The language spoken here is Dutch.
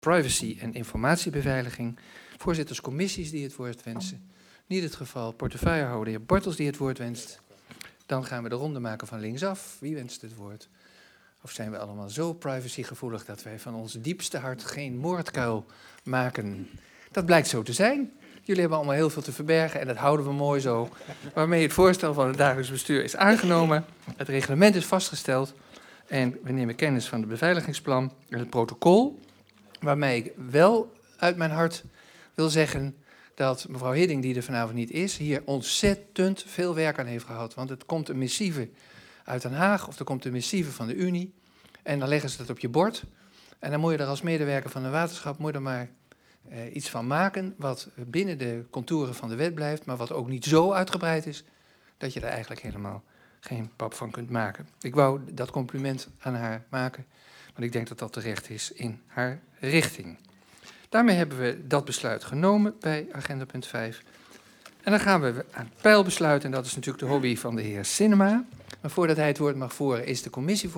privacy en informatiebeveiliging. Voorzitterscommissies die het woord wensen. Niet het geval. Portefeuillehouder de heer Bortels die het woord wenst. Dan gaan we de ronde maken van linksaf. Wie wenst het woord? Of zijn we allemaal zo privacygevoelig dat wij van ons diepste hart geen moordkuil maken? Dat blijkt zo te zijn. Jullie hebben allemaal heel veel te verbergen en dat houden we mooi zo. Waarmee het voorstel van het dagelijks bestuur is aangenomen. Het reglement is vastgesteld. En we nemen kennis van het beveiligingsplan en het protocol. Waarmee ik wel uit mijn hart wil zeggen dat mevrouw Hidding, die er vanavond niet is, hier ontzettend veel werk aan heeft gehad. Want het komt een missieve uit Den Haag of er komt een missieve van de Unie. En dan leggen ze dat op je bord. En dan moet je er als medewerker van een waterschap moet je er maar iets van maken wat binnen de contouren van de wet blijft, maar wat ook niet zo uitgebreid is dat je er eigenlijk helemaal geen pap van kunt maken. Ik wou dat compliment aan haar maken, want ik denk dat dat terecht is in haar richting. Daarmee hebben we dat besluit genomen bij agenda punt 5. En dan gaan we aan het pijlbesluit, en dat is natuurlijk de hobby van de heer Sinnema. Maar voordat hij het woord mag voeren, is de commissie